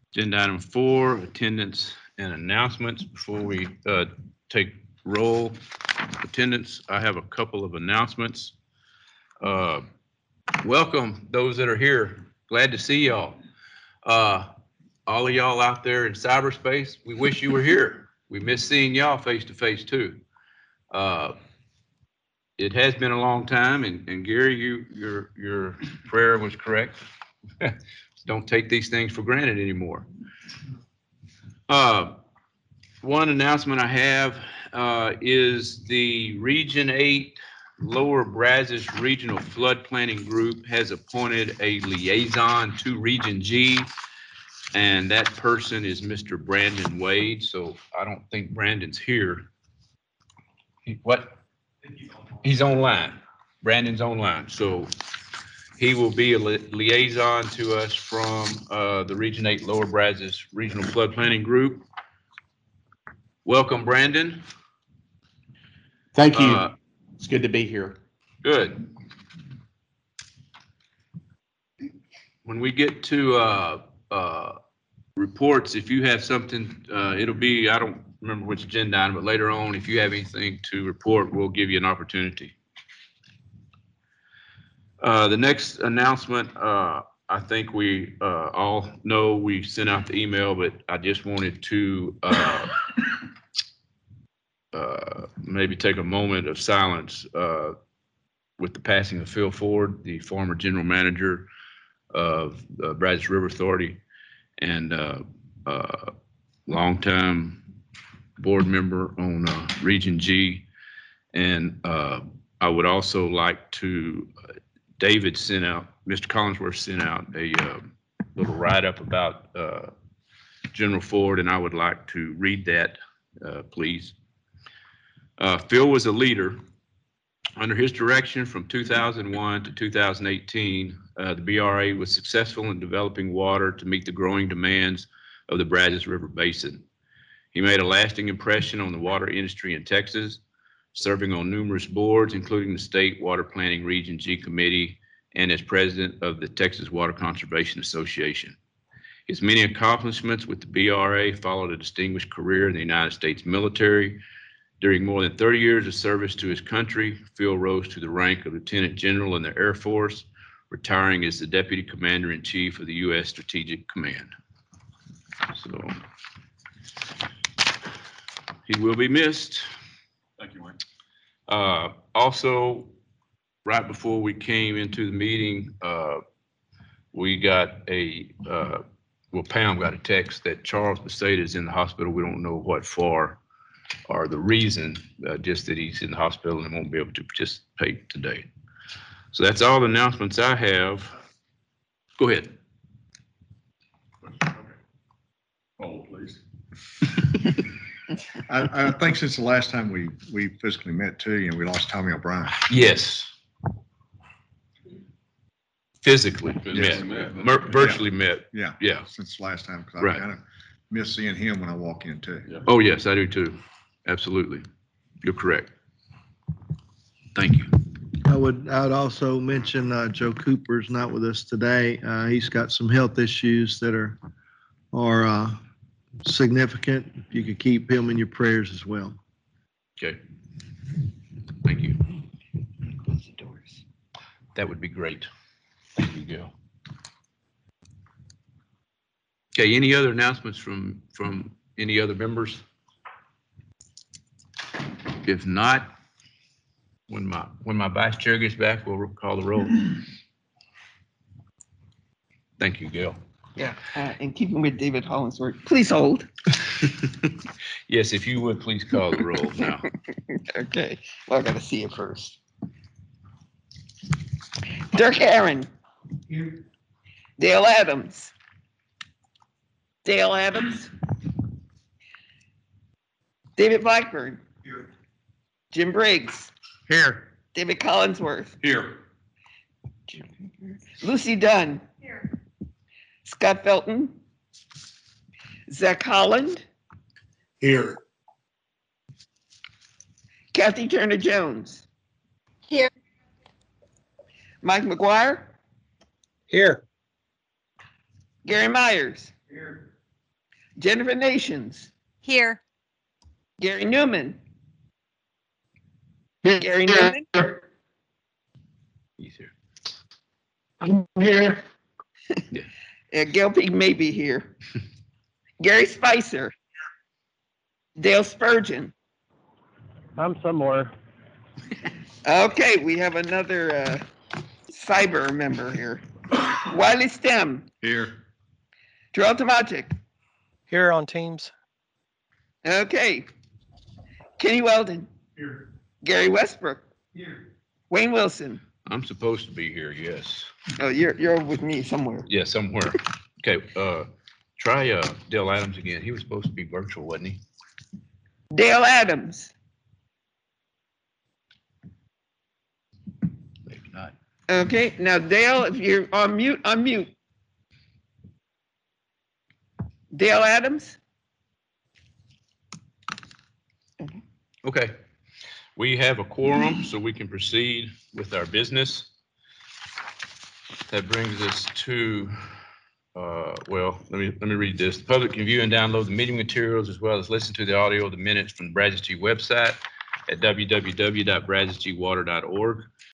Agenda item 4, attendance and announcements. Before we take roll attendance, I have a couple of announcements. Uh, Welcome those that are here. Glad to see y'all. Uh, all of y'all out there in cyberspace, we wish you were here. We miss seeing y'all face to face too. Uh, it has been a long time, and Gary, your prayer was correct. Don't take these things for granted anymore. Uh, One announcement I have is the Region 8 Lower Brazos Regional Flood Planning Group has appointed a liaison to Region G, and that person is Mr. Brandon Wade. So I don't think Brandon's here. What? He's online. Brandon's online. So he will be a liaison to us from the Region 8 Lower Brazos Regional Flood Planning Group. Welcome, Brandon. Thank you. It's good to be here. Good. When we get to reports, if you have something, it'll be, I don't remember which agenda item, but later on, if you have anything to report, we'll give you an opportunity. The next announcement, I think we all know we sent out the email, but I just wanted to maybe take a moment of silence with the passing of Phil Ford, the former general manager of the Brazos River Authority and longtime board member on Region G. And I would also like to, David sent out, Mr. Collinsworth sent out a little write-up about General Ford, and I would like to read that, please. Phil was a leader. Under his direction from 2001 to 2018, the BRA was successful in developing water to meet the growing demands of the Brazos River Basin. He made a lasting impression on the water industry in Texas, serving on numerous boards, including the State Water Planning Region G Committee and as president of the Texas Water Conservation Association. His many accomplishments with the BRA followed a distinguished career in the United States military. During more than 30 years of service to his country, Phil rose to the rank of Lieutenant General in the Air Force, retiring as the Deputy Commander-in-Chief of the U.S. Strategic Command. So he will be missed. Thank you, Wayne. Also, right before we came into the meeting, we got Pam got a text that Charles Beseda is in the hospital. We don't know what for or the reason, just that he's in the hospital and won't be able to participate today. So that's all the announcements I have. Go ahead. Okay. Hold, please. I think since the last time we physically met too, we lost Tommy O'Brien. Yes. Physically Physically met. met. Virtually met. Yeah. Yeah. Since the last time, because Right. I kind of miss seeing him when I walk in too. Yeah. Oh, yes, I do too. Absolutely. You're correct. Thank you. I would also mention Joe Cooper's not with us today. He's got some health issues that are significant. If you could keep him in your prayers as well. Okay. Thank you. Close the doors. That would be great. Thank you, Gil. Okay, any other announcements from any other members? If not, when my vice chair gets back, we'll call the roll. Thank you, Gail. Yeah, in keeping with David Hollingsworth, please hold. Yes, if you would please call the roll now. Okay, well, I gotta see it first. Dirk Aaron. Here. Dale Adams. Dale Adams. David Blackburn. Here. Jim Briggs. Here. David Collinsworth. Here. Lucy Dunn. Here. Scott Felton. Zach Holland. Here. Kathy Turner Jones. Here. Mike McGuire. Here. Gary Myers. Here. Jennifer Nations, Here. Gary Newman. Gary Newman, He's here. I'm here. Gail Peak may be here. Gary Spicer, Dale Spurgeon. I'm somewhere. Okay, we have another cyber member here. Wiley Stem, Here. Terrell Tomatic. Here on Teams. Okay. Kenny Weldon. Here. Gary Westbrook. Here. Wayne Wilson. I'm supposed to be here, yes. Oh, you're with me somewhere. Yeah, somewhere. Okay, try Dale Adams again. He was supposed to be virtual, wasn't he? Dale Adams. Maybe not. Okay, now Dale, if you're on mute, unmute. Dale Adams? Okay. We have a quorum, so we can proceed with our business. That brings us to, well, let me read this. The public can view and download the meeting materials as well as listen to the audio of the minutes from the Brazos G website at www.brazosgwater.org.